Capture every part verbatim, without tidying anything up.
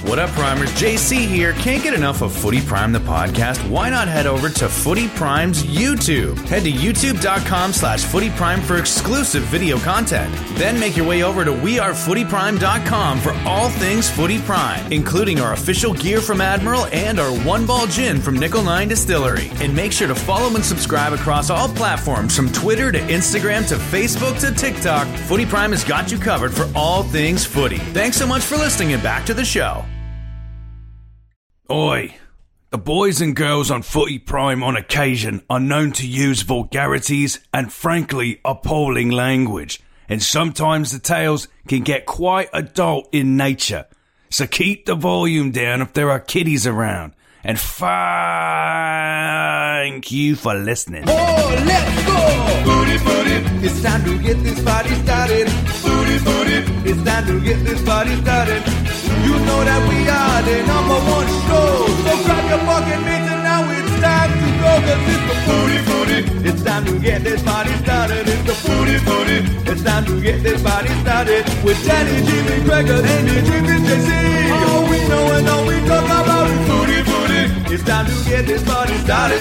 What up, Primers? J C here. Can't get enough of Footy Prime, the podcast? Why not head over to Footy Prime's YouTube? Head to youtube.com slash Footy Prime for exclusive video content. Then make your way over to we are footy prime dot com for all things Footy Prime, including our official gear from Admiral and our One Ball Gin from Nickel nine Distillery. And make sure to follow and subscribe across all platforms from Twitter to Instagram to Facebook to TikTok. Footy Prime has got you covered for all things footy. Thanks so much for listening and back to the show. Oi, the boys and girls on Footy Prime on occasion are known to use vulgarities and frankly appalling language, and sometimes the tales can get quite adult in nature. So keep the volume down if there are kiddies around, and thank you for listening. Oh, let's go! Footy, footy, it's time to get this party started. Footy, footy, it's time to get this party started. You know that we are the number one show. So grab your fucking mitts and now it's time to go. Cause it's the Footy Footy. It's time to get this party started. It's the Footy Footy. It's time to get this party started. With Danny, Jimmy, Gregor, Andy, Jimmy, J C. All we know and all we talk about is Footy Footy. It's time to get this party started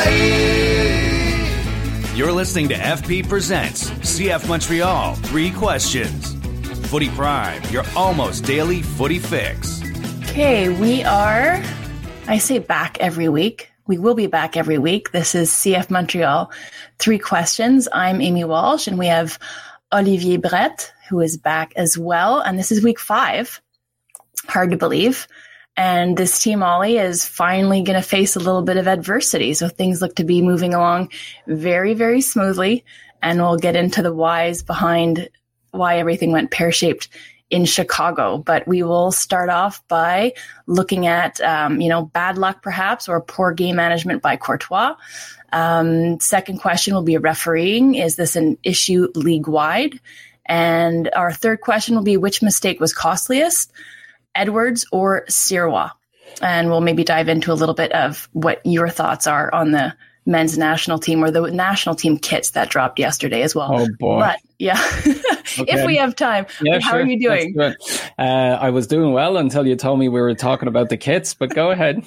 tonight. You're listening to F P Presents C F Montreal Three Questions. Footy Prime, your almost daily footy fix. Okay, we are, I say back every week. We will be back every week. This is C F Montreal Three Questions. I'm Amy Walsh, and we have Olivier Brett, who is back as well. And this is week five. Hard to believe. And this team, Ollie, is finally going to face a little bit of adversity. So things look to be moving along very, very smoothly. And we'll get into the whys behind why everything went pear-shaped in Chicago. But we will start off by looking at, um, you know, bad luck perhaps, or poor game management by Courtois. Um, second question will be refereeing. Is this an issue league-wide? And our third question will be, which mistake was costliest, Edwards or Sirois? And we'll maybe dive into a little bit of what your thoughts are on the men's national team, or the national team kits that dropped yesterday as well. Oh boy. But yeah, okay. If we have time. Yeah, how sure. are you doing? Uh, I was doing well until you told me we were talking about the kits, but go ahead.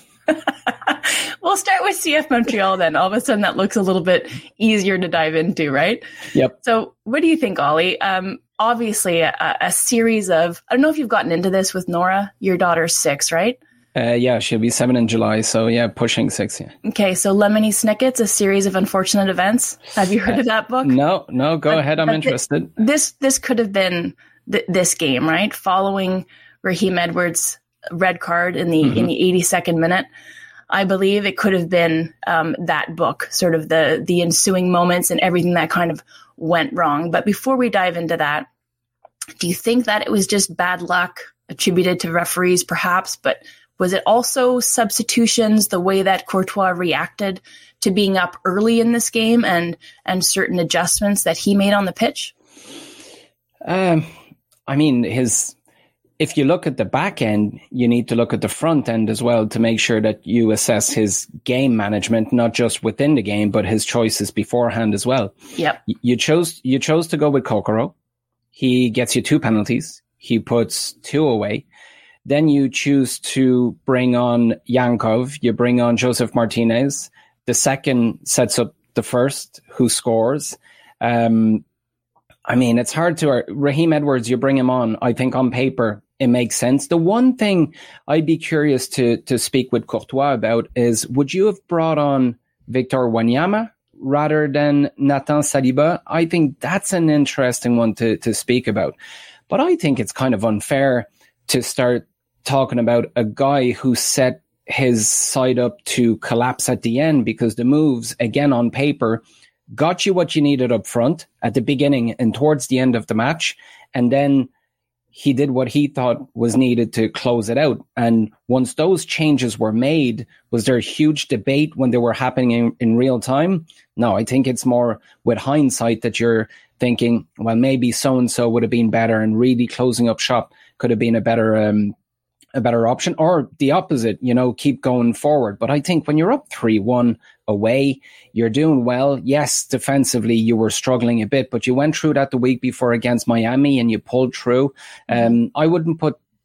We'll start with C F Montreal then. All of a sudden that looks a little bit easier to dive into, right? Yep. So what do you think, Ollie? Um, obviously a, a series of, I don't know if you've gotten into this with Nora, your daughter's six, right? Uh, yeah, she'll be seven in July. So yeah, pushing six. Yeah. Okay. So Lemony Snicket's, a series of unfortunate events. Have you heard uh, of that book? No, no, go but, ahead. I'm interested. Th- this, this could have been th- this game, right? Following Raheem Edwards' red card in the, mm-hmm. in the eighty-second minute. I believe it could have been um, that book, sort of the, the ensuing moments and everything that kind of went wrong. But before we dive into that, do you think that it was just bad luck attributed to referees perhaps, but was it also substitutions, the way that Courtois reacted to being up early in this game, and and certain adjustments that he made on the pitch? Um, I mean, his. If you look at the back end, you need to look at the front end as well to make sure that you assess his game management, not just within the game, but his choices beforehand as well. Yep. You chose you chose to go with Kokoro. He gets you two penalties. He puts two away. Then you choose to bring on Yankov. You bring on Joseph Martinez. The second sets up the first, who scores. Um, I mean, it's hard to... Uh, Raheem Edwards, you bring him on. I think on paper, it makes sense. The one thing I'd be curious to to speak with Courtois about is, would you have brought on Victor Wanyama rather than Nathan Saliba? I think that's an interesting one to, to speak about. But I think it's kind of unfair to start talking about a guy who set his side up to collapse at the end, because the moves, again, on paper, got you what you needed up front at the beginning and towards the end of the match. And then he did what he thought was needed to close it out. And once those changes were made, was there a huge debate when they were happening in, in real time? No, I think it's more with hindsight that you're thinking, well, maybe so-and-so would have been better, and really closing up shop could have been a better um, a better option, or the opposite, you know, keep going forward. But I think when you're up three one away, you're doing well. Yes, defensively, you were struggling a bit, but you went through that the week before against Miami and you pulled through. Um, I wouldn't put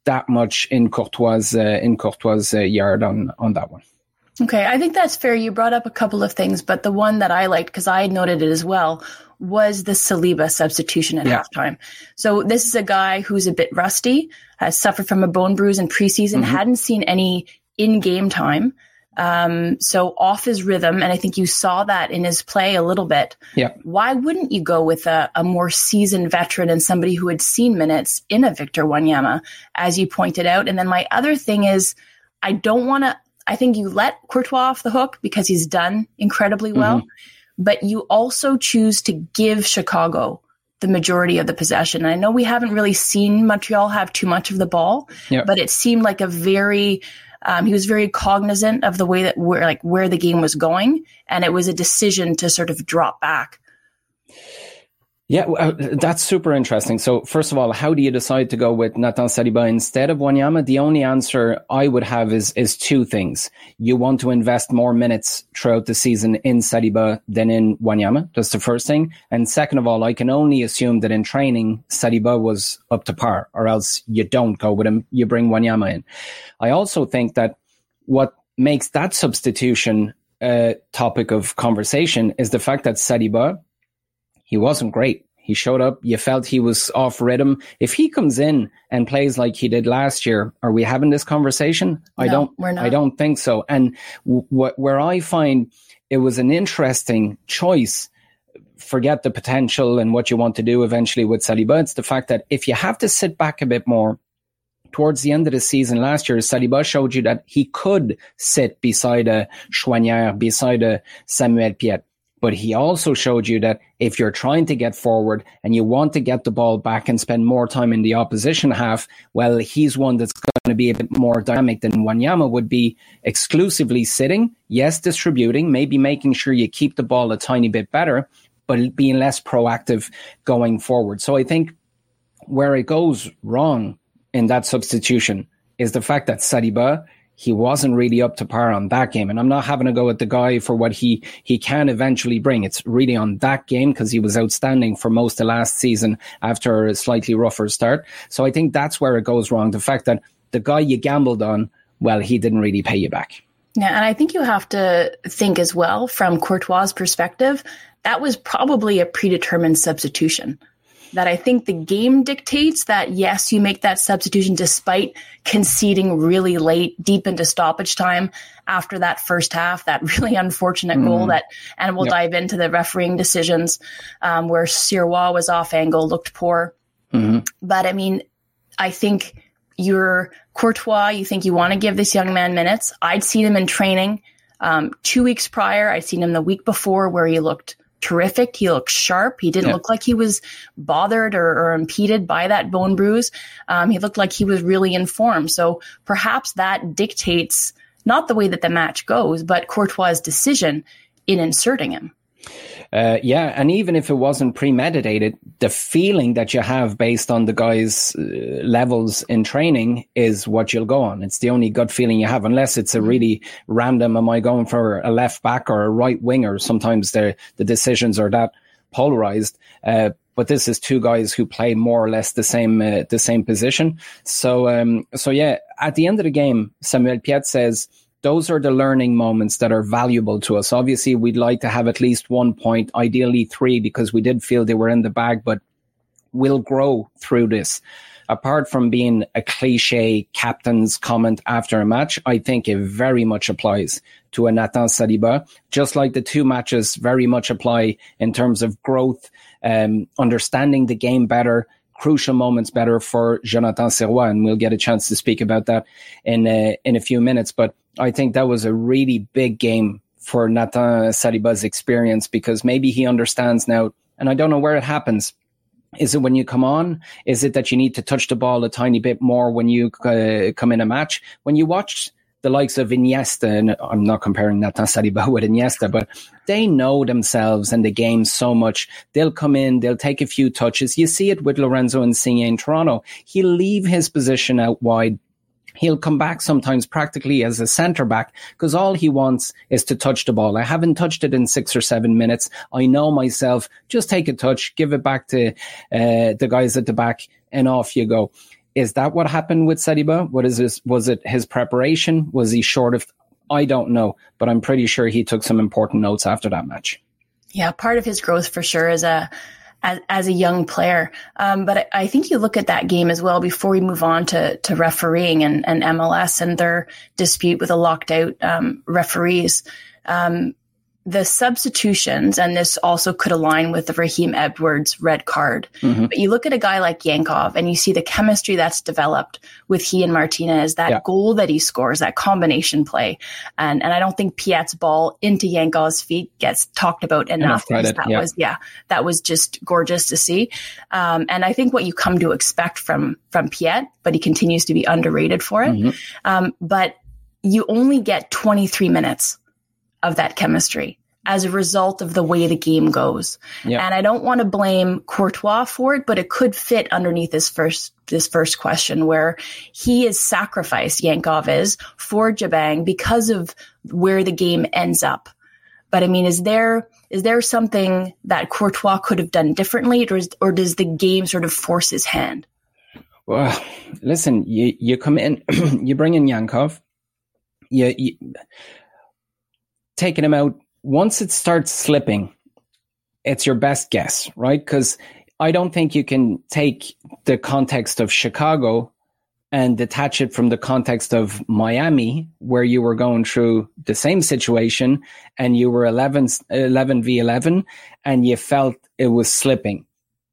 that much in Courtois' uh, in Courtois' uh, yard on on that one. Okay, I think that's fair. You brought up a couple of things, but the one that I liked, because I had noted it as well, was the Saliba substitution at yeah. halftime. So this is a guy who's a bit rusty, has suffered from a bone bruise in preseason, mm-hmm. hadn't seen any in-game time. Um, so off his rhythm, and I think you saw that in his play a little bit. Yeah. Why wouldn't you go with a, a more seasoned veteran and somebody who had seen minutes in a Victor Wanyama, as you pointed out? And then my other thing is, I don't want to, I think you let Courtois off the hook because he's done incredibly well, mm-hmm. but you also choose to give Chicago the majority of the possession. And I know we haven't really seen Montreal have too much of the ball, yep. but it seemed like a very, um, he was very cognizant of the way that where, like where the game was going. And it was a decision to sort of drop back. Yeah, uh, that's super interesting. So first of all, how do you decide to go with Nathan Saliba instead of Wanyama? The only answer I would have is is two things. You want to invest more minutes throughout the season in Saliba than in Wanyama. That's the first thing. And second of all, I can only assume that in training, Saliba was up to par, or else you don't go with him. You bring Wanyama in. I also think that what makes that substitution a topic of conversation is the fact that Saliba, he wasn't great. He showed up. You felt he was off rhythm. If he comes in and plays like he did last year, are we having this conversation? No, I don't. We're not. I don't think so. And w- w- where I find it was an interesting choice. Forget the potential and what you want to do eventually with Saliba. It's the fact that if you have to sit back a bit more, towards the end of the season last year, Saliba showed you that he could sit beside a Chouanière, beside a Samuel Piette. But he also showed you that if you're trying to get forward and you want to get the ball back and spend more time in the opposition half, well, he's one that's going to be a bit more dynamic than Wanyama would be, exclusively sitting, yes, distributing, maybe making sure you keep the ball a tiny bit better, but being less proactive going forward. So I think where it goes wrong in that substitution is the fact that Saliba, he wasn't really up to par on that game. And I'm not having to go at the guy for what he, he can eventually bring. It's really on that game because he was outstanding for most of last season after a slightly rougher start. So I think that's where it goes wrong. The fact that the guy you gambled on, well, he didn't really pay you back. Yeah, and I think you have to think as well from Courtois' perspective, that was probably a predetermined substitution. That I think the game dictates that, yes, you make that substitution despite conceding really late, deep into stoppage time after that first half, that really unfortunate mm-hmm. goal that, and we'll yep. dive into the refereeing decisions um, where Sirois was off angle, looked poor. Mm-hmm. But I mean, I think you're Courtois, you think you want to give this young man minutes. I'd seen him in training um, two weeks prior. I'd seen him the week before where he looked terrific. He looked sharp. He didn't yeah. look like he was bothered or, or impeded by that bone bruise. Um, he looked like he was really in form. So perhaps that dictates not the way that the match goes, but Courtois' decision in inserting him. Uh, yeah, and even if it wasn't premeditated, the feeling that you have based on the guy's uh, levels in training is what you'll go on. It's the only gut feeling you have, unless it's a really random, am I going for a left back or a right winger? Sometimes the the decisions are that polarized. Uh, but this is two guys who play more or less the same uh, the same position. So, um, so yeah, at the end of the game, Samuel Piette says, those are the learning moments that are valuable to us. Obviously, we'd like to have at least one point, ideally three, because we did feel they were in the bag, but we'll grow through this. Apart from being a cliche captain's comment after a match, I think it very much applies to a Nathan Saliba, just like the two matches very much apply in terms of growth, um, understanding the game better, crucial moments better for Jonathan Sirois, and we'll get a chance to speak about that in a, in a few minutes. But I think that was a really big game for Nathan Saliba's experience, because maybe he understands now, and I don't know where it happens. Is it when you come on? Is it that you need to touch the ball a tiny bit more when you uh, come in a match? When you watch the likes of Iniesta, and I'm not comparing Nathan Saliba with Iniesta, but they know themselves and the game so much. They'll come in, they'll take a few touches. You see it with Lorenzo Insigne in Toronto. He'll leave his position out wide. He'll come back sometimes practically as a centre back because all he wants is to touch the ball. I haven't touched it in six or seven minutes. I know myself. Just take a touch, give it back to uh, the guys at the back, and off you go. Is that what happened with Saliba? What is this? Was it his preparation? Was he short of? I don't know, but I'm pretty sure he took some important notes after that match. Yeah, part of his growth for sure as a as, as a young player. Um, but I, I think you look at that game as well before we move on to to refereeing and, and M L S and their dispute with the locked out um, referees. Um, the substitutions, and this also could align with the Raheem Edwards red card. Mm-hmm. But you look at a guy like Yankov and you see the chemistry that's developed with he and Martinez, that yeah. goal that he scores, that combination play. And and I don't think Piet's ball into Yankov's feet gets talked about enough. enough that yeah. was, yeah, that was just gorgeous to see. Um, and I think what you come to expect from, from Piet, but he continues to be underrated for it. Mm-hmm. Um, but you only get twenty-three minutes of that chemistry as a result of the way the game goes. Yep. And I don't want to blame Courtois for it, but it could fit underneath this first, this first question where he is sacrificed, Yankov is, for Jabang because of where the game ends up. But I mean, is there, is there something that Courtois could have done differently, or, is, or does the game sort of force his hand? Well, listen, you, you come in, you bring in Yankov, you, you taking him out. Once it starts slipping, it's your best guess, right? Because I don't think you can take the context of Chicago and detach it from the context of Miami, where you were going through the same situation and you were eleven, eleven v eleven and you felt it was slipping.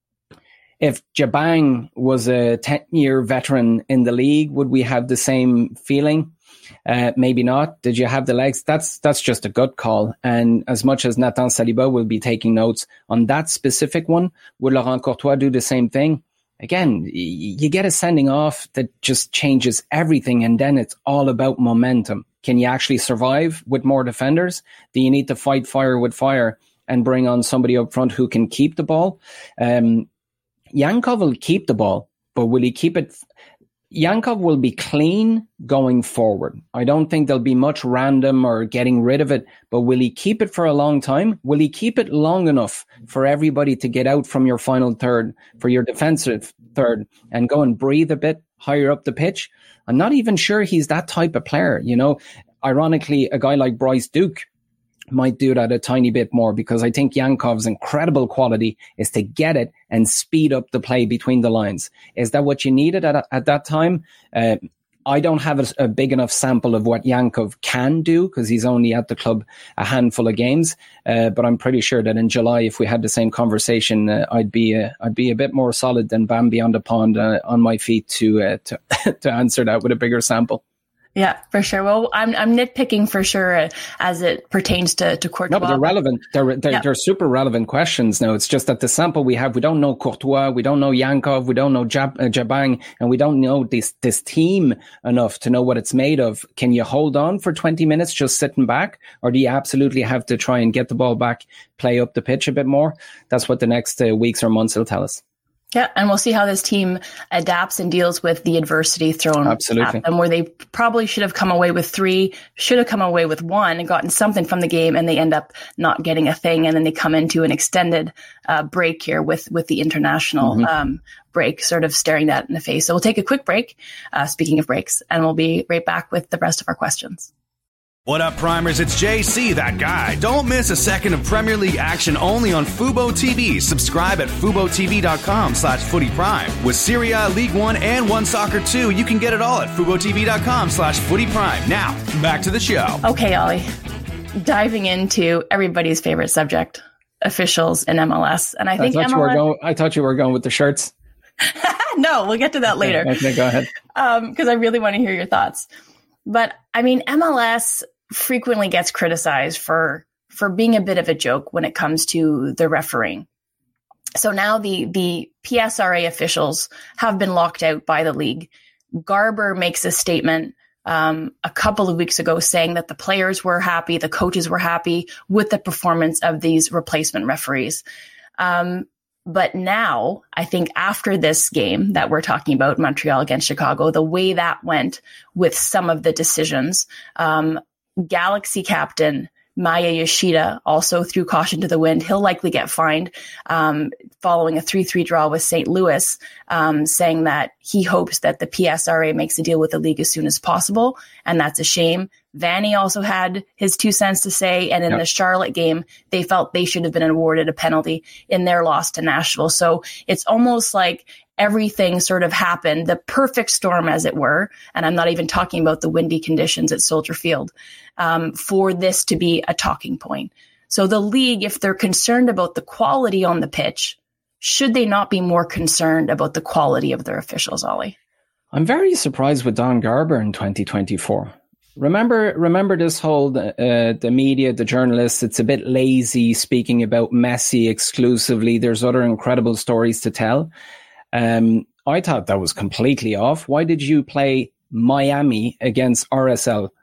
If Jabang was a ten-year veteran in the league, would we have the same feeling? Uh, maybe not. Did you have the legs? That's that's just a gut call. And as much as Nathan Saliba will be taking notes on that specific one, would Laurent Courtois do the same thing? Again, y- you get a sending off that just changes everything, and then it's all about momentum. Can you actually survive with more defenders? Do you need to fight fire with fire and bring on somebody up front who can keep the ball? Um, Yankov will keep the ball, but will he keep it? Yankov will be clean going forward. I don't think there'll be much random or getting rid of it, but will he keep it for a long time? Will he keep it long enough for everybody to get out from your final third, for your defensive third, and go and breathe a bit higher up the pitch? I'm not even sure he's that type of player. You know, ironically, a guy like Bryce Duke might do that a tiny bit more, because I think Yankov's incredible quality is to get it and speed up the play between the lines. Is that what you needed at, at that time? Uh, I don't have a, a big enough sample of what Yankov can do, because he's only at the club a handful of games. Uh, but I'm pretty sure that in July, if we had the same conversation, uh, I'd be uh, I'd be a bit more solid than Bambi on the pond uh, on my feet to uh, to to answer that with a bigger sample. Yeah, for sure. Well, I'm I'm nitpicking for sure uh, as it pertains to, to Courtois. No, but they're relevant. They're they're, yeah. they're super relevant questions now. It's just that the sample we have, we don't know Courtois, we don't know Yankov, we don't know Jab, uh, Jabang, and we don't know this this team enough to know what it's made of. Can you hold on for twenty minutes just sitting back, or do you absolutely have to try and get the ball back, play up the pitch a bit more? That's what the next uh, weeks or months will tell us. Yeah, and we'll see how this team adapts and deals with the adversity thrown Absolutely. at them, where they probably should have come away with three, should have come away with one and gotten something from the game, and they end up not getting a thing, and then they come into an extended uh, break here with, with the international mm-hmm. um, break sort of staring that in the face. So we'll take a quick break, uh, speaking of breaks, and we'll be right back with the rest of our questions. What up, Primers? It's J C, that guy. Don't miss a second of Premier League action only on Fubo T V. Subscribe at FuboTV.com slash Footy Prime. With Serie A, League One, and One Soccer two, you can get it all at FuboTV.com slash Footy Prime. Now, back to the show. Okay, Ollie. Diving into everybody's favorite subject, officials in M L S. And I think I thought, M L S... you, were going, I thought you were going with the shirts. No, we'll get to that later. Okay, go ahead. Um, because I really want to hear your thoughts. But I mean, M L S frequently gets criticized for for being a bit of a joke when it comes to the refereeing. So now the the P S R A officials have been locked out by the league. Garber makes a statement um, a couple of weeks ago saying that the players were happy, the coaches were happy with the performance of these replacement referees. Um, But now, I think after this game that we're talking about, Montreal against Chicago, the way that went with some of the decisions, um, Galaxy captain Maya Yoshida also threw caution to the wind. He'll likely get fined um, following a three three draw with Saint Louis, um, saying that he hopes that the P S R A makes a deal with the league as soon as possible, and that's a shame. Vanny also had his two cents to say, and in yep. the Charlotte game, they felt they should have been awarded a penalty in their loss to Nashville. So it's almost like everything sort of happened, the perfect storm, as it were, and I'm not even talking about the windy conditions at Soldier Field, um, for this to be a talking point. So the league, if they're concerned about the quality on the pitch, should they not be more concerned about the quality of their officials, Ollie? I'm very surprised with Don Garber in twenty twenty-four. Remember, remember this whole, uh, the media, the journalists, it's a bit lazy speaking about Messi exclusively. There's other incredible stories to tell. Um, I thought that was completely off. Why did you play Miami against R S L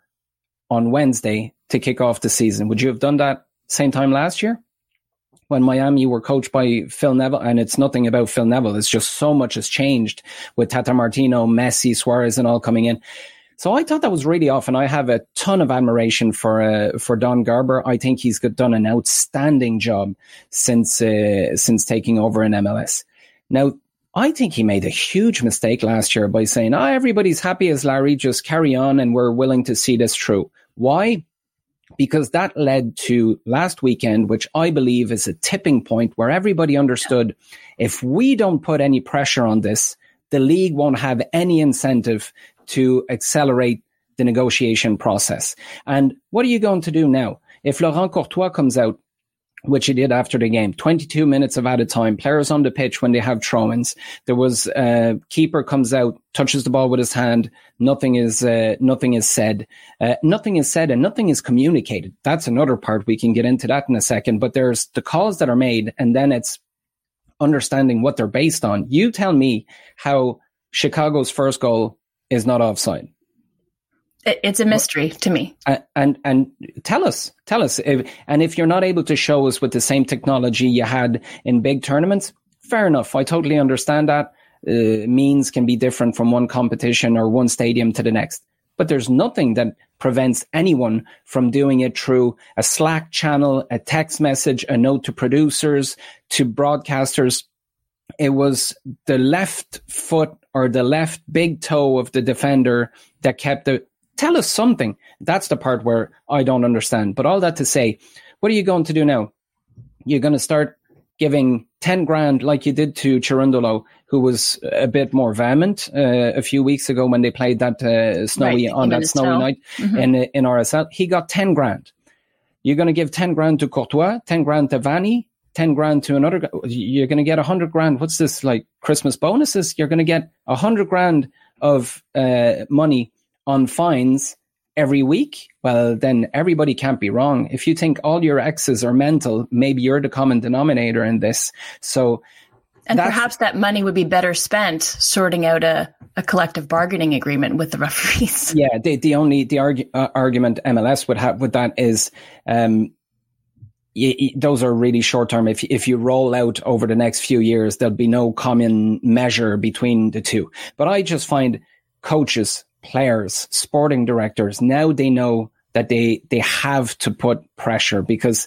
on Wednesday to kick off the season? Would you have done that same time last year when Miami were coached by Phil Neville? And it's nothing about Phil Neville. It's just so much has changed with Tata Martino, Messi, Suarez and all coming in. So I thought that was really off, and I have a ton of admiration for uh, for Don Garber. I think he's got, done an outstanding job since uh, since taking over in M L S. Now, I think he made a huge mistake last year by saying, oh, everybody's happy as Larry, just carry on and we're willing to see this through. Why? Because that led to last weekend, which I believe is a tipping point where everybody understood if we don't put any pressure on this, the league won't have any incentive to accelerate the negotiation process. And what are you going to do now? If Laurent Courtois comes out, which he did after the game, twenty-two minutes of added time, players on the pitch when they have throw-ins, there was a uh, keeper comes out, touches the ball with his hand, nothing is uh, nothing is said. Uh, nothing is said and nothing is communicated. That's another part. We can get into that in a second, but there's the calls that are made and then it's understanding what they're based on. You tell me how Chicago's first goal is not offside. It's a mystery to me. And, and and tell us, tell us. If, and if you're not able to show us with the same technology you had in big tournaments, fair enough. I totally understand that. Uh, means can be different from one competition or one stadium to the next. But there's nothing that prevents anyone from doing it through a Slack channel, a text message, a note to producers, to broadcasters. It was the left foot or the left big toe of the defender that kept the... Tell us something. That's the part where I don't understand. But all that to say, what are you going to do now? You're going to start giving ten grand like you did to Cherundolo, who was a bit more vehement uh, a few weeks ago when they played that uh, snowy right, on that snowy snow. night mm-hmm. in in R S L. He got ten grand. You're going to give ten grand to Courtois, ten grand to Vanny, ten grand to another. You're going to get a hundred grand. What's this, like Christmas bonuses? You're going to get a hundred grand of uh, money on fines every week. Well, then everybody can't be wrong. If you think all your exes are mental, maybe you're the common denominator in this. So, and perhaps that money would be better spent sorting out a, a collective bargaining agreement with the referees. Yeah, the, the only the argu- uh, argument M L S would have with that is um, y- y- those are really short term. If if you roll out over the next few years, there'll be no common measure between the two. But I just find coaches, players, sporting directors, now they know that they they have to put pressure because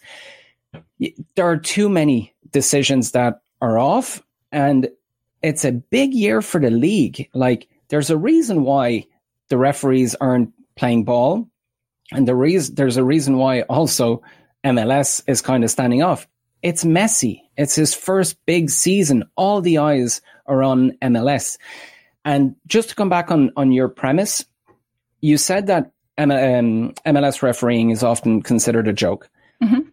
there are too many decisions that are off, and it's a big year for the league. Like, there's a reason why the referees aren't playing ball, and the reason there's a reason why also M L S is kind of standing off. It's Messi. It's his first big season. All the eyes are on M L S. And just to come back on, on your premise, you said that M- um, M L S refereeing is often considered a joke. Mm-hmm.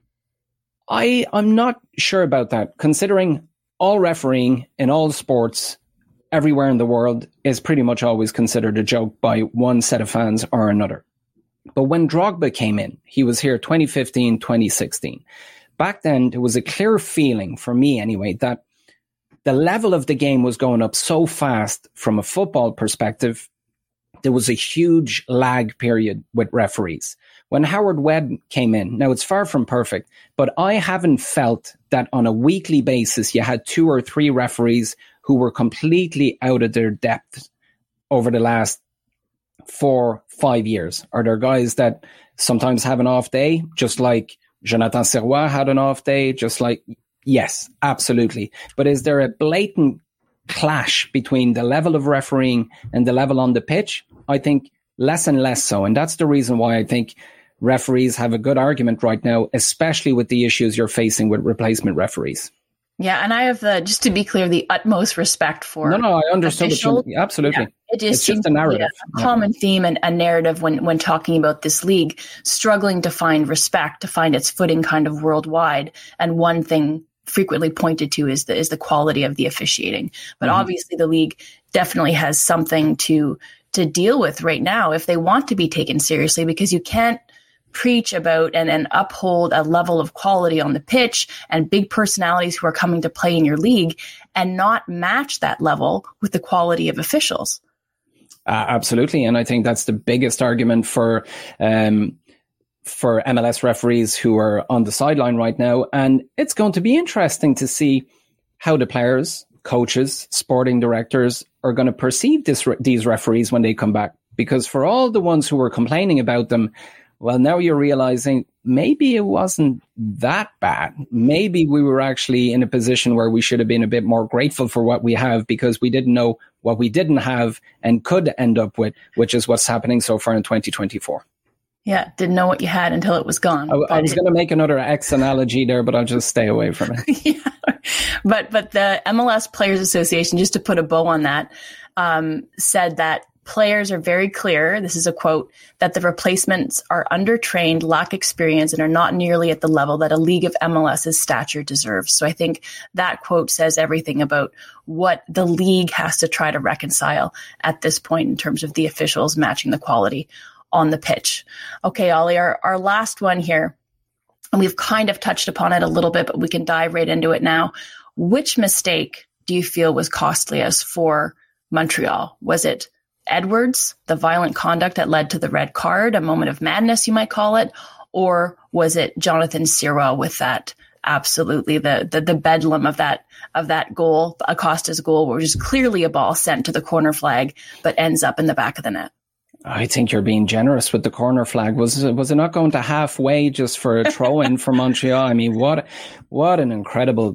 I, I'm not sure about that, considering all refereeing in all sports everywhere in the world is pretty much always considered a joke by one set of fans or another. But when Drogba came in, he was here twenty fifteen, twenty sixteen. Back then, there was a clear feeling, for me anyway, that the level of the game was going up so fast from a football perspective. There was a huge lag period with referees. When Howard Webb came in, now it's far from perfect, but I haven't felt that on a weekly basis you had two or three referees who were completely out of their depth over the last for five years? Are there guys that sometimes have an off day, just like Jonathan Sirois had an off day, just like, yes, absolutely. But is there a blatant clash between the level of refereeing and the level on the pitch? I think less and less so. And that's the reason why I think referees have a good argument right now, especially with the issues you're facing with replacement referees. Yeah, and I have the, just to be clear, the utmost respect for. No, no, I understood what you, absolutely. Yeah, it just it's seems just a narrative. A common yeah. theme and a narrative when, when talking about this league, struggling to find respect, to find its footing kind of worldwide. And one thing frequently pointed to is the, is the quality of the officiating. But mm-hmm. obviously the league definitely has something to, to deal with right now if they want to be taken seriously, because you can't preach about and, and uphold a level of quality on the pitch and big personalities who are coming to play in your league and not match that level with the quality of officials. Uh, absolutely. And I think that's the biggest argument for um, for M L S referees who are on the sideline right now. And it's going to be interesting to see how the players, coaches, sporting directors are going to perceive this, these referees when they come back. Because for all the ones who were complaining about them, well, now you're realizing maybe it wasn't that bad. Maybe we were actually in a position where we should have been a bit more grateful for what we have, because we didn't know what we didn't have and could end up with, which is what's happening so far in twenty twenty-four. Yeah, didn't know what you had until it was gone. I, I was going to make another X analogy there, but I'll just stay away from it. yeah. But, but the M L S Players Association, just to put a bow on that, um, said that players are very clear, this is a quote, that the replacements are undertrained, lack experience, and are not nearly at the level that a league of M L S's stature deserves. So I think that quote says everything about what the league has to try to reconcile at this point in terms of the officials matching the quality on the pitch. Okay, Ollie, our, our last one here, and we've kind of touched upon it a little bit, but we can dive right into it now. Which mistake do you feel was costliest for Montreal? Was it Edwards, the violent conduct that led to the red card, a moment of madness, you might call it? Or was it Jonathan Sirois with that absolutely the, the the bedlam of that of that goal, Acosta's goal, which is clearly a ball sent to the corner flag, but ends up in the back of the net? I think you're being generous with the corner flag. Was was it not going to halfway just for a throw in for Montreal? I mean, what what an incredible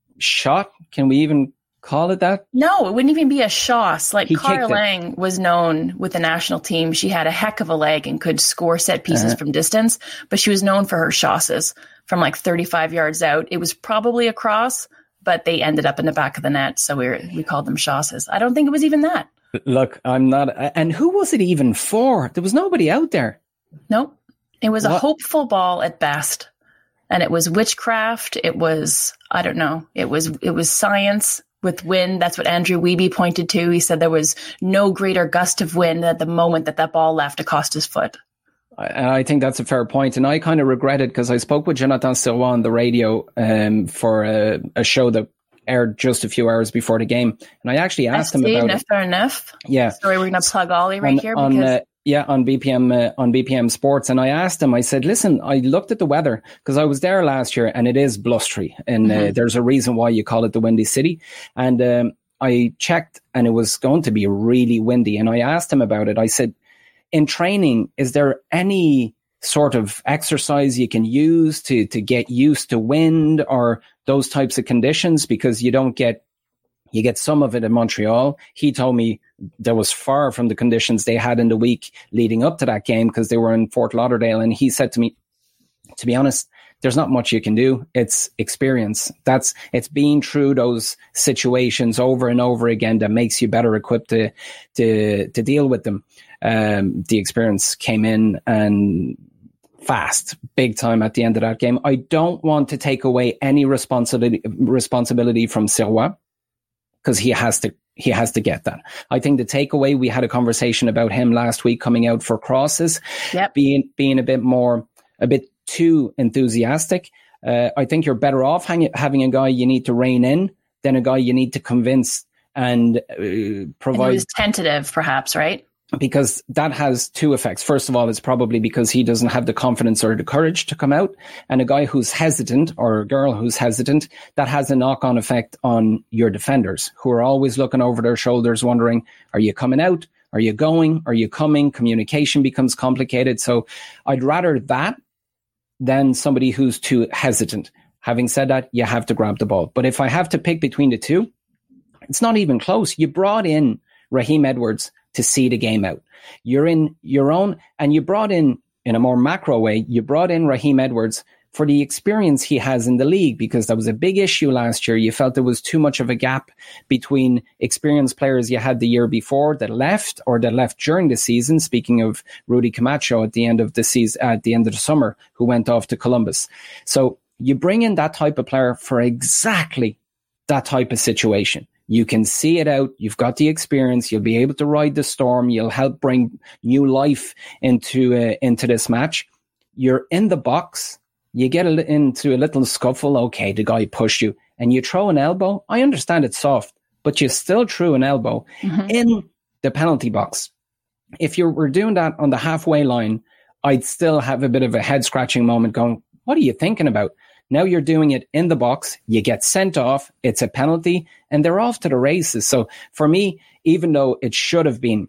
shot. Can we even call it that? No, it wouldn't even be a shoss. Like, Cara kicked it. Lang was known with the national team. She had a heck of a leg and could score set pieces uh-huh. from distance, but she was known for her shosses from like thirty-five yards out. It was probably a cross, but they ended up in the back of the net, so we were, we called them shosses. I don't think it was even that. Look, I'm not. And who was it even for? There was nobody out there. Nope. It was What? a hopeful ball at best. And it was witchcraft. It was, I don't know. It was, it was science with wind. That's what Andrew Wiebe pointed to. He said there was no greater gust of wind at the moment that that ball left Acosta's foot. I, I think that's a fair point. And I kind of regret it because I spoke with Jonathan Sirois on the radio um, for a, a show that aired just a few hours before the game. And I actually asked him about it. Fair enough. Yeah. Sorry, we're going to plug Ollie right on, here. On, because uh, yeah, on B P M uh, on B P M Sports. And I asked him, I said, listen, I looked at the weather because I was there last year and it is blustery. And mm-hmm. uh, there's a reason why you call it the Windy City. And um, I checked and it was going to be really windy. And I asked him about it. I said, in training, is there any sort of exercise you can use to to get used to wind or those types of conditions? Because you don't get, you get some of it in Montreal. He told me there was far from the conditions they had in the week leading up to that game because they were in Fort Lauderdale. And he said to me, to be honest, there's not much you can do. It's experience. That's, it's being through those situations over and over again that makes you better equipped to, to, to deal with them. Um, the experience came in and fast, big time at the end of that game. I don't want to take away any responsibility responsibility from Sirois because he has to he has to get that. I think the takeaway, we had a conversation about him last week coming out for crosses, yep. being being a bit more a bit too enthusiastic. Uh, I think you're better off hang- having a guy you need to rein in than a guy you need to convince and uh, provide. And he was tentative, perhaps, right? Because that has two effects. First of all, it's probably because he doesn't have the confidence or the courage to come out. And a guy who's hesitant or a girl who's hesitant, that has a knock-on effect on your defenders who are always looking over their shoulders wondering, are you coming out? Are you going? Are you coming? Communication becomes complicated. So I'd rather that than somebody who's too hesitant. Having said that, you have to grab the ball. But if I have to pick between the two, it's not even close. You brought in Raheem Edwards to see the game out. You're in your own, and you brought in, in a more macro way, you brought in Raheem Edwards for the experience he has in the league, because that was a big issue last year. You felt there was too much of a gap between experienced players you had the year before that left or that left during the season. Speaking of Rudy Camacho at the end of the season, at the end of the summer, who went off to Columbus. So you bring in that type of player for exactly that type of situation. You can see it out. You've got the experience. You'll be able to ride the storm. You'll help bring new life into uh, into this match. You're in the box. You get a, into a little scuffle. Okay, the guy pushed you, and you throw an elbow. I understand it's soft, but you still threw an elbow mm-hmm. in the penalty box. If you were doing that on the halfway line, I'd still have a bit of a head scratching moment going, what are you thinking about? Now you're doing it in the box. You get sent off. It's a penalty, and they're off to the races. So for me, even though it should have been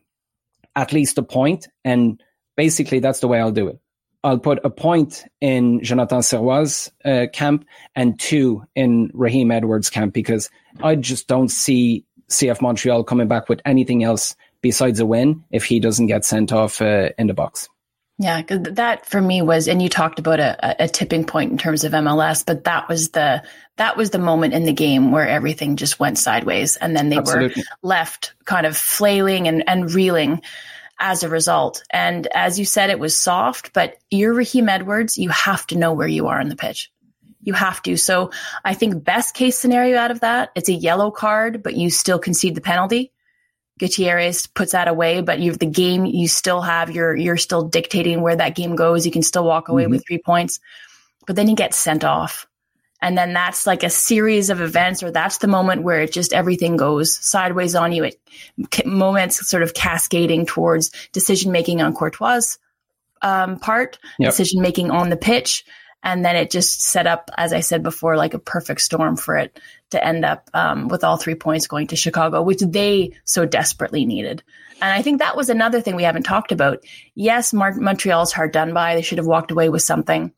at least a point, and basically that's the way I'll do it. I'll put a point in Jonathan Sirois' uh, camp and two in Raheem Edwards' camp, because I just don't see C F Montreal coming back with anything else besides a win if he doesn't get sent off uh, in the box. Yeah, because that for me was, and you talked about a, a tipping point in terms of M L S, but that was the that was the moment in the game where everything just went sideways, and then they Absolutely. were left kind of flailing and, and reeling as a result. And as you said, it was soft, but you're Raheem Edwards. You have to know where you are on the pitch. You have to. So I think best case scenario out of that, it's a yellow card, but you still concede the penalty. Gutierrez puts that away, but you've the game, you still have, you're, you're still dictating where that game goes. You can still walk away mm-hmm. with three points, but then you get sent off. And then that's like a series of events, or that's the moment where it just everything goes sideways on you. It moments sort of cascading towards decision-making on Courtois' um, part, yep. decision-making on the pitch. And then it just set up, as I said before, like a perfect storm for it to end up um, with all three points going to Chicago, which they so desperately needed. And I think that was another thing we haven't talked about. Yes, Mar- Montreal's hard done by. They should have walked away with something.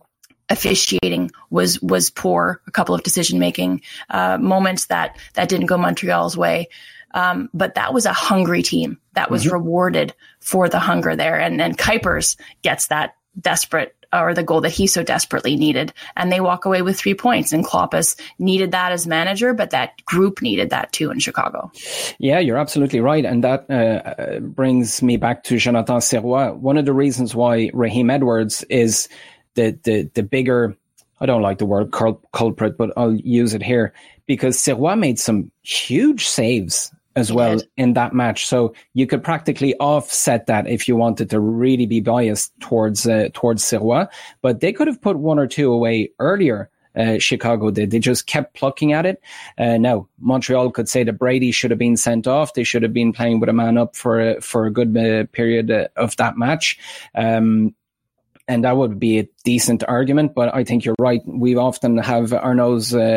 Officiating was was poor. A couple of decision-making uh, moments that, that didn't go Montreal's way. Um, but that was a hungry team that was mm-hmm. rewarded for the hunger there. And then Kuipers gets that desperate, or the goal that he so desperately needed. And they walk away with three points. And Kloppus needed that as manager, but that group needed that too in Chicago. Yeah, you're absolutely right. And that uh, brings me back to Jonathan Sirois. One of the reasons why Raheem Edwards is the the the bigger, I don't like the word cul- culprit, but I'll use it here, because Sirois made some huge saves as well in that match. So you could practically offset that if you wanted to really be biased towards uh, towards Sirois. But they could have put one or two away earlier. Uh, Chicago did. They just kept plucking at it. Uh, now, Montreal could say that Brady should have been sent off. They should have been playing with a man up for a, for a good uh, period uh, of that match. Um, And that would be a decent argument, but I think you're right. We often have our nose uh,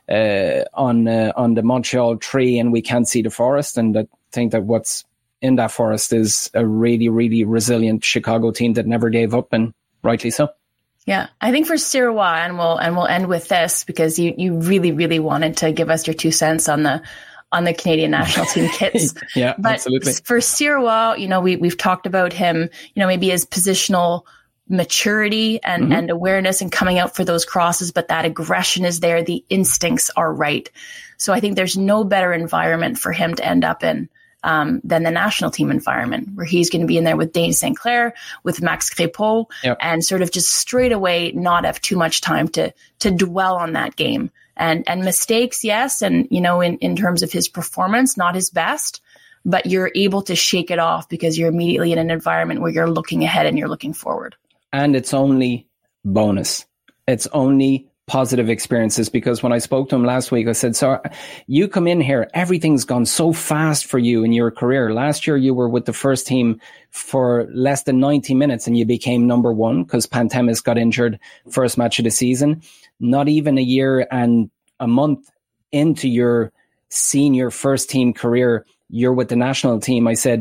uh, on uh, on the Montreal tree, and we can't see the forest. And I think that what's in that forest is a really, really resilient Chicago team that never gave up, and rightly so. Yeah, I think for Sirois, and we'll and we'll end with this, because you you really, really wanted to give us your two cents on the on the Canadian national team kits. Yeah, but absolutely. For Sirois, you know, we we've talked about him, you know, maybe his positional maturity and, mm-hmm. and awareness and coming out for those crosses, but that aggression is there. The instincts are right. So I think there's no better environment for him to end up in um, than the national team environment, where he's going to be in there with Dane Saint Clair, with Max Crépeau, yep. and sort of just straight away not have too much time to to dwell on that game. And and mistakes, yes, and you know, in, in terms of his performance, not his best, but you're able to shake it off because you're immediately in an environment where you're looking ahead and you're looking forward. And it's only bonus. It's only positive experiences, because when I spoke to him last week, I said, so you come in here, everything's gone so fast for you in your career. Last year, you were with the first team for less than ninety minutes and you became number one because Pantemis got injured first match of the season. Not even a year and a month into your senior first team career, you're with the national team. I said,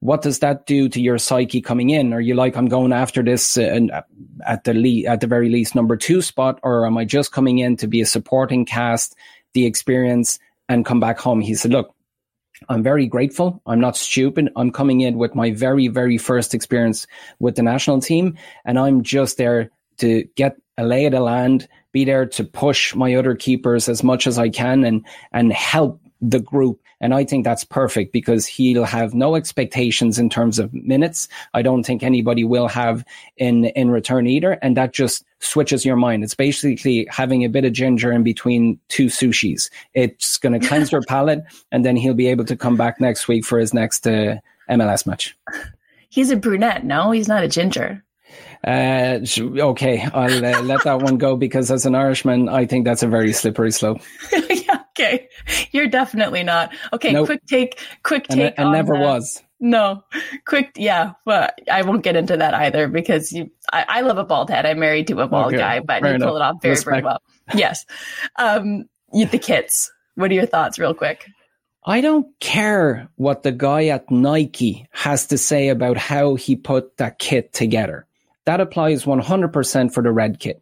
what does that do to your psyche coming in? Are you like, I'm going after this uh, and at the le- at the very least number two spot, or am I just coming in to be a supporting cast, the experience, and come back home? He said, look, I'm very grateful. I'm not stupid. I'm coming in with my very, very first experience with the national team, and I'm just there to get a lay of the land, be there to push my other keepers as much as I can and and help the group. And I think that's perfect because he'll have no expectations in terms of minutes. I don't think anybody will have in, in return either. And that just switches your mind. It's basically having a bit of ginger in between two sushis. It's going to cleanse your palate, and then he'll be able to come back next week for his next uh, M L S match. He's a brunette. No, he's not a ginger. Uh, okay, I'll uh, let that one go because as an Irishman, I think that's a very slippery slope. Yeah, okay, you're definitely not. Okay, nope. quick take, quick take. And, and never that. was. No, quick, yeah, but I won't get into that either because you. I, I love a bald head. I'm married to a bald okay, guy, but you pull it off very, Respect. very well. Yes. Um, you, the kits. What are your thoughts, real quick? I don't care what the guy at Nike has to say about how he put that kit together. That applies one hundred percent for the red kit.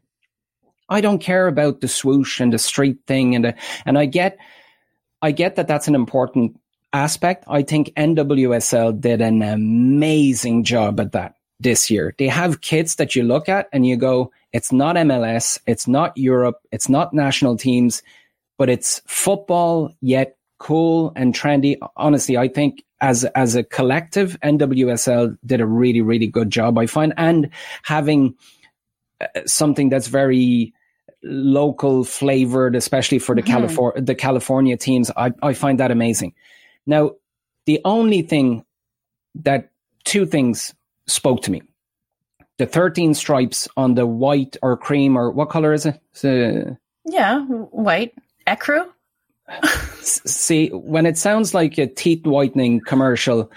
I don't care about the swoosh and the street thing. And the, and I get, I get that that's an important aspect. I think N W S L did an amazing job at that this year. They have kits that you look at and you go, it's not M L S, it's not Europe, it's not national teams, but it's football, yet cool and trendy. Honestly, I think as as a collective, N W S L did a really, really good job, I find, and having uh, something that's very local flavored, especially for the mm-hmm. California the California teams. I, I find that amazing. Now, the only thing that two things spoke to me: the thirteen stripes on the white or cream, or what color is it? Uh, yeah, white ecru. See, when it sounds like a teeth whitening commercial,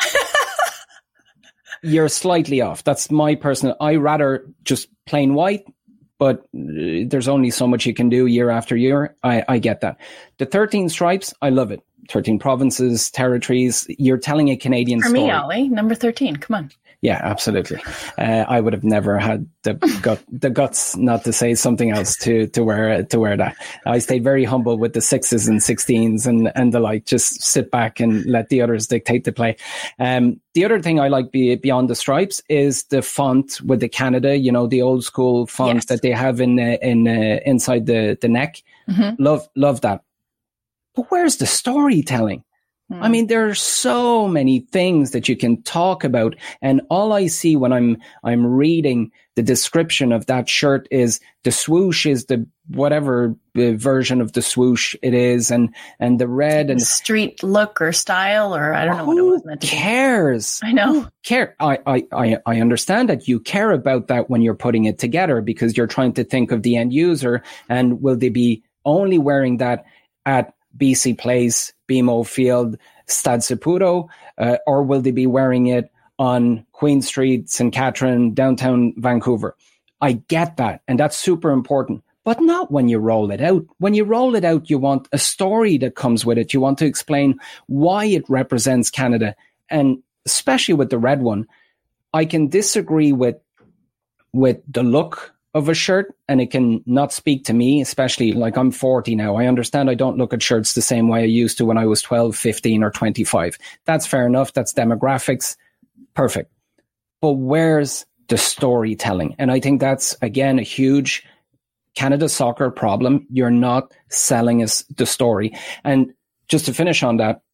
you're slightly off. That's my personal. I rather just plain white, but there's only so much you can do year after year. I, I get that. The thirteen stripes, I love it. thirteen provinces, territories. You're telling a Canadian For story. For me, Ollie, number thirteen. Come on. Yeah, absolutely. Uh, I would have never had the gut, the guts not to say something else to, to wear, to wear that. I stayed very humble with the sixes and sixteens and, and the like, just sit back and let the others dictate the play. Um, the other thing I like be, beyond the stripes is the font with the Canada, you know, the old school font yes. that they have in, uh, in, uh, inside the, the neck. Mm-hmm. Love, love that. But where's the storytelling? I mean, there are so many things that you can talk about. And all I see when I'm, I'm reading the description of that shirt is the swoosh is the whatever the version of the swoosh it is. And, and the red and the street look or style, or I don't know what it was meant to be. Who cares? I know. Who care? I, I, I, I understand that you care about that when you're putting it together because you're trying to think of the end user and will they be only wearing that at B C Place, B M O Field, Stade Saputo, uh, or will they be wearing it on Queen Street, Saint Catherine, downtown Vancouver? I get that, and that's super important, but not when you roll it out. When you roll it out, you want a story that comes with it. You want to explain why it represents Canada, and especially with the red one, I can disagree with with the look of a shirt, and it can not speak to me, especially like I'm forty now. I understand I don't look at shirts the same way I used to when I was twelve, fifteen or twenty-five. That's fair enough. That's demographics. Perfect. But where's the storytelling? And I think that's, again, a huge Canada soccer problem. You're not selling us the story. And just to finish on that,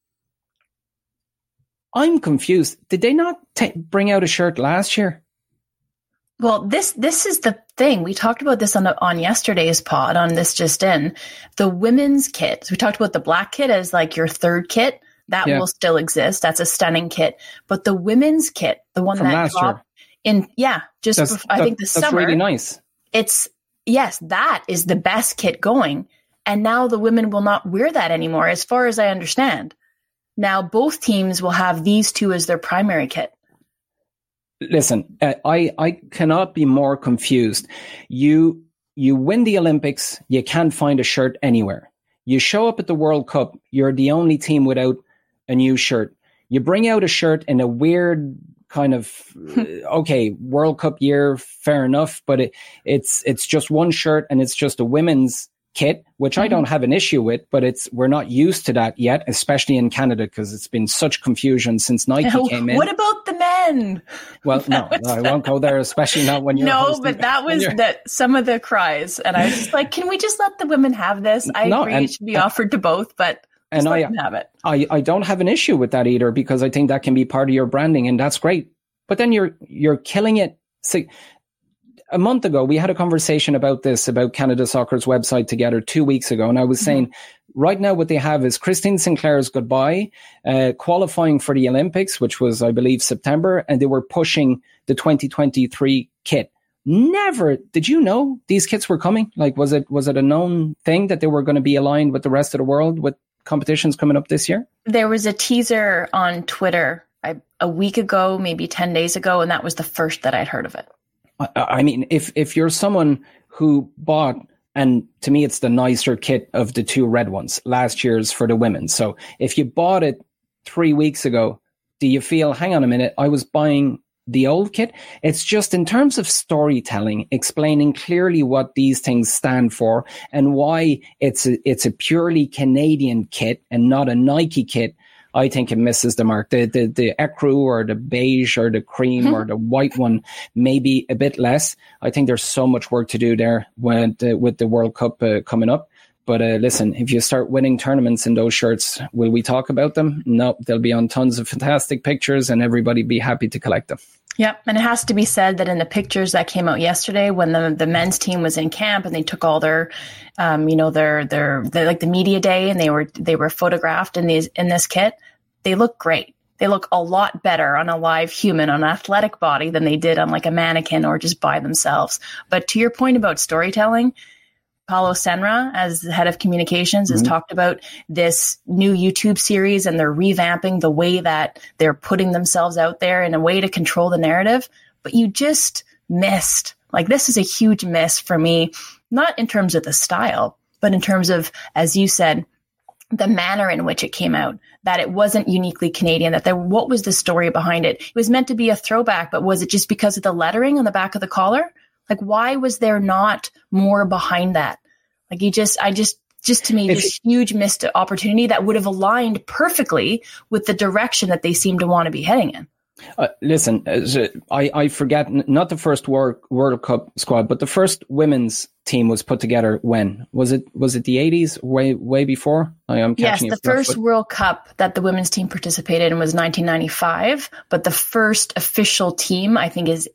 I'm confused. Did they not t- bring out a shirt last year? Well, this this is the thing. We talked about this on the, on yesterday's pod, on This Just In. The women's kit. We talked about the black kit as like your third kit. That yeah. will still exist. That's a stunning kit. But the women's kit, the one From that last dropped year. in, yeah, just that's, before, I that, think the that's summer. That's really nice. It's, yes, that is the best kit going. And now the women will not wear that anymore, as far as I understand. Now both teams will have these two as their primary kit. Listen, uh, I, I cannot be more confused. You you win the Olympics, you can't find a shirt anywhere. You show up at the World Cup, you're the only team without a new shirt. You bring out a shirt in a weird kind of, okay, World Cup year, fair enough, but it, it's it's just one shirt and it's just a women's kit, which mm-hmm. I don't have an issue with, but it's we're not used to that yet, especially in Canada, because it's been such confusion since Nike no, came in. What about the men? Well, no, no, I won't go there, especially not when you're no, hosting, but that was that some of the cries, and I was just like, can we just let the women have this? I no, agree and, it should be offered to both, but and let I them have it. I I don't have an issue with that either, because I think that can be part of your branding, and that's great. But then you're you're killing it. See, a month ago, we had a conversation about this, about Canada Soccer's website together two weeks ago. And I was mm-hmm. saying, right now what they have is Christine Sinclair's goodbye, uh, qualifying for the Olympics, which was, I believe, September. And they were pushing the twenty twenty-three kit. Never, did you know these kits were coming? Like, was it was it a known thing that they were going to be aligned with the rest of the world with competitions coming up this year? There was a teaser on Twitter I, a week ago, maybe ten days ago, and that was the first that I'd heard of it. I mean, if, if you're someone who bought, and to me, it's the nicer kit of the two red ones, last year's for the women. So if you bought it three weeks ago, do you feel, hang on a minute, I was buying the old kit? It's just in terms of storytelling, explaining clearly what these things stand for and why it's a, it's a purely Canadian kit and not a Nike kit. I think it misses the mark. The the the ecru or the beige or the cream mm-hmm. or the white one, maybe a bit less. I think there's so much work to do there with uh, with the World Cup uh, coming up. But uh, listen, if you start winning tournaments in those shirts, will we talk about them? No, they'll be on tons of fantastic pictures and everybody be happy to collect them. Yep. And it has to be said that in the pictures that came out yesterday, when the, the men's team was in camp and they took all their, um, you know, their, their, their, like the media day, and they were, they were photographed in these, in this kit, they look great. They look a lot better on a live human, on an athletic body than they did on like a mannequin or just by themselves. But to your point about storytelling, Paulo Senra, as the head of communications, mm-hmm. has talked about this new YouTube series, and they're revamping the way that they're putting themselves out there in a way to control the narrative. But you just missed, like, this is a huge miss for me, not in terms of the style, but in terms of, as you said, the manner in which it came out, that it wasn't uniquely Canadian, that there, what was the story behind it? It was meant to be a throwback, but was it just because of the lettering on the back of the collar? Like, why was there not more behind that? Like, you just, I just, just to me, if this it, huge missed opportunity that would have aligned perfectly with the direction that they seem to want to be heading in. Uh, listen, I, I forget, not the first World, World Cup squad, but the first women's team was put together when? Was it was it the eighties, way way before? I am catching Yes, the first but... World Cup that the women's team participated in was nineteen ninety-five, but the first official team, I think, is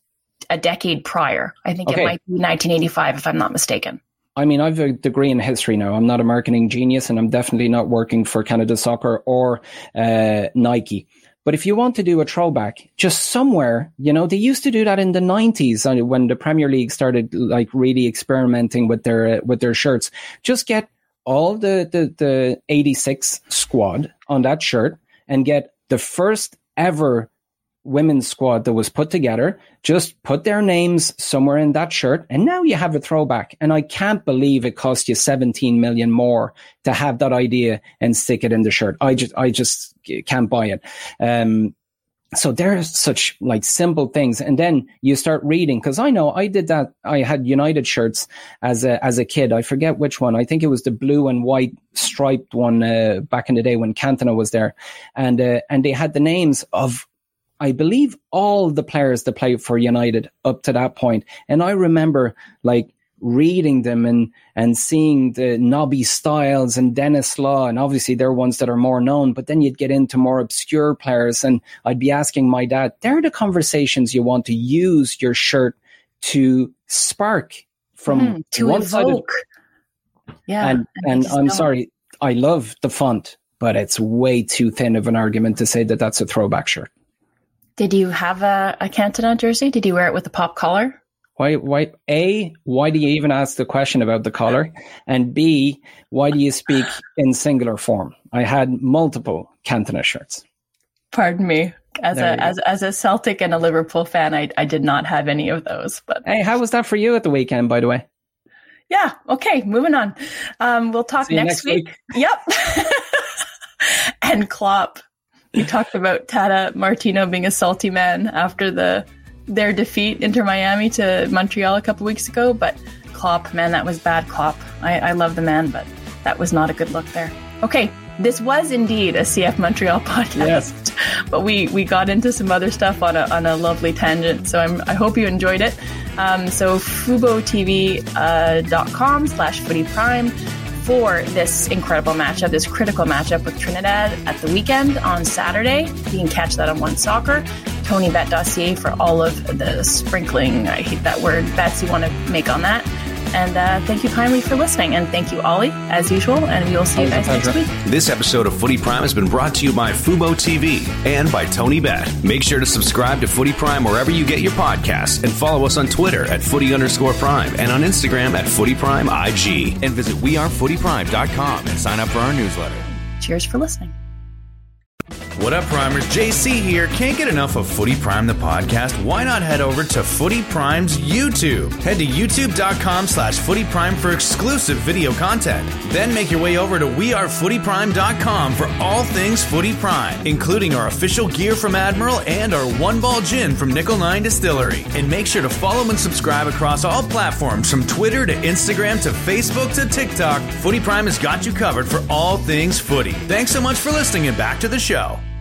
a decade prior. I think okay. It might be nineteen eighty-five, if I'm not mistaken. I mean, I have a degree in history now. I'm not a marketing genius, and I'm definitely not working for Canada Soccer or uh, Nike. But if you want to do a throwback, just somewhere, you know, they used to do that in the nineties when the Premier League started like really experimenting with their uh, with their shirts. Just get all the, the the eighty-six squad on that shirt and get the first ever women's squad that was put together. Just put their names somewhere in that shirt, and now you have a throwback. And I can't believe it cost you seventeen million more to have that idea and stick it in the shirt. I just, I just can't buy it. Um, so there's such like simple things. And then you start reading, because I know I did that. I had United shirts as a, as a kid. I forget which one. I think it was the blue and white striped one, uh, back in the day when Cantona was there. And, uh, and they had the names of, I believe, all the players that played for United up to that point. And I remember like reading them and, and seeing the Nobby Stiles and Dennis Law. And obviously they're ones that are more known, but then you'd get into more obscure players. And I'd be asking my dad, they're the conversations you want to use your shirt to spark from mm, to one evoke. Side of, yeah. And, and, and I'm don't. sorry, I love the font, but it's way too thin of an argument to say that that's a throwback shirt. Did you have a, a Cantona jersey? Did you wear it with a pop collar? Why, why, A, why do you even ask the question about the collar? And B, why do you speak in singular form? I had multiple Cantona shirts. Pardon me. As there a as, as a Celtic and a Liverpool fan, I, I did not have any of those. But hey, how was that for you at the weekend, by the way? Yeah. Okay. Moving on. Um, we'll talk next, next week. week. Yep. And Klopp. We talked about Tata Martino being a salty man after the their defeat Inter Miami to Montreal a couple weeks ago, but Klopp, man, that was bad Klopp. I, I love the man, but that was not a good look there. Okay, this was indeed a C F Montreal podcast, yes. But we, we got into some other stuff on a on a lovely tangent, so I'm, I hope you enjoyed it. Um, so FuboTV uh, .com slash Footy Prime for this incredible matchup, this critical matchup with Trinidad at the weekend on Saturday. You can catch that on One Soccer. TonyBet dot C A for all of the sprinkling, I hate that word, bets you want to make on that. And uh, thank you kindly for listening. And thank you, Ollie, as usual. And we will see you guys next week. This episode of Footy Prime has been brought to you by Fubo T V and by TonyBet. Make sure to subscribe to Footy Prime wherever you get your podcasts and follow us on Twitter at Footy underscore Prime and on Instagram at Footy Prime I G. And visit we are footy prime dot com and sign up for our newsletter. Cheers for listening. What up, Primers? J C here. Can't get enough of Footy Prime, the podcast? Why not head over to Footy Prime's YouTube? Head to youtube.com slash Footy Prime for exclusive video content. Then make your way over to we are footy prime dot com for all things Footy Prime, including our official gear from Admiral and our One Ball Gin from Nickel nine Distillery. And make sure to follow and subscribe across all platforms from Twitter to Instagram to Facebook to TikTok. Footy Prime has got you covered for all things footy. Thanks so much for listening and back to the show.